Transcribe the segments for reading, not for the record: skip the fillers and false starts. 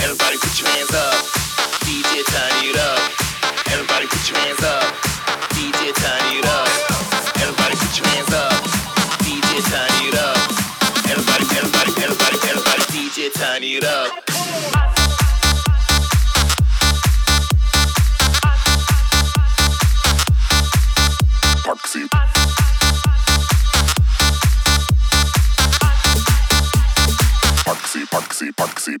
Everybody put your hands up. DJ turn it up. Everybody put your hands up. DJ turn it up. Everybody put your hands up. DJ turn it up. Everybody, DJ turn it up. Parksy.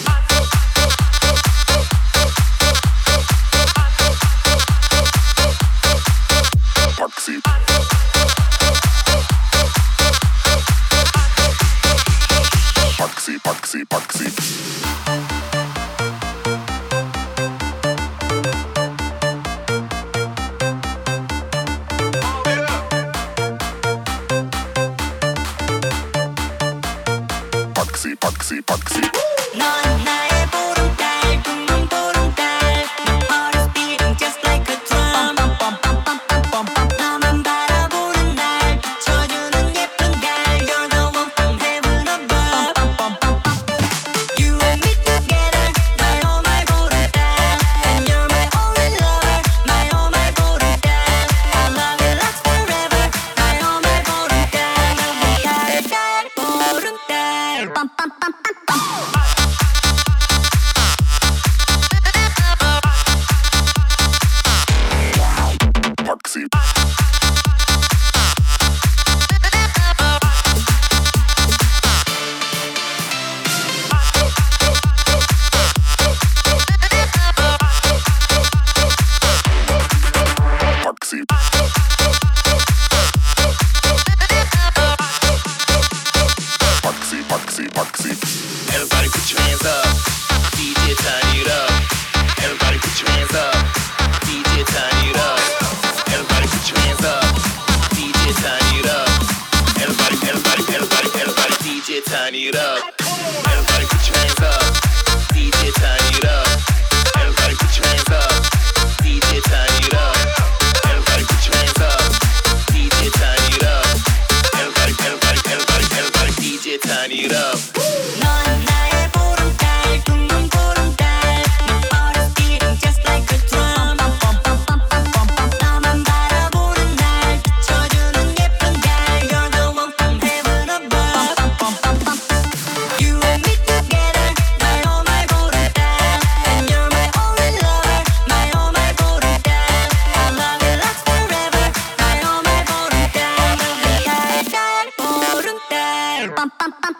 넌 나의 보름달 둥둥 보름달 My heart is beating just like a drum 너만 바라보는 날 비춰주는 예쁜 달 You're the one from heaven above You and me together my oh my 보름달 And you're my only lover my oh my 보름달 Our love will last forever my oh my 보름달 달 보름달 Everybody put your hands up. DJ turn it up. Everybody put your hands up. DJ turn it up. Everybody put your hands up. DJ turn it up. Everybody, DJ turn it up. Everybody put your hands up. DJ turn it up. Everybody put your hands up. DJ turn it up. Everybody put your hands up. DJ turn it up. Everybody, DJ turn it up. 넌 나의 보름달 둥둥 보름달 My heart is beating just like a drum 너만 바라보는 날 비춰주는 예쁜 달 You're the one from heaven above You and me together my oh my 보름달 And you're my only lover my oh my 보름달 Our love will last forever my oh my 보름달 달 보름달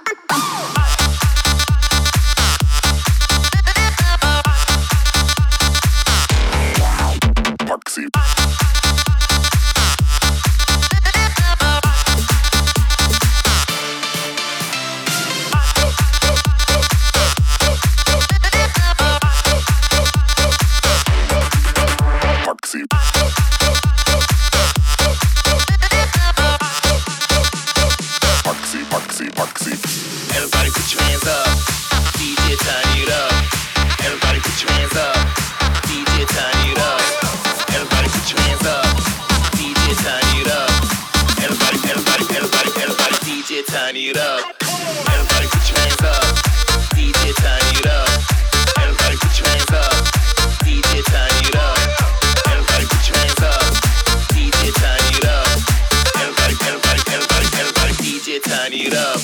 Everybody put your hands up. DJ turn it up. Everybody put your hands up. DJ turn it up. Everybody put your hands up. DJ turn it up. Everybody, DJ turn it up. Everybody put your hands up. DJ turn it up. Everybody put your hands up. DJ turn it up. Everybody put your hands up. DJ turn it up. Everybody, DJ turn it up.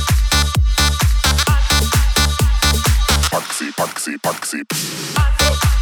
Parksy.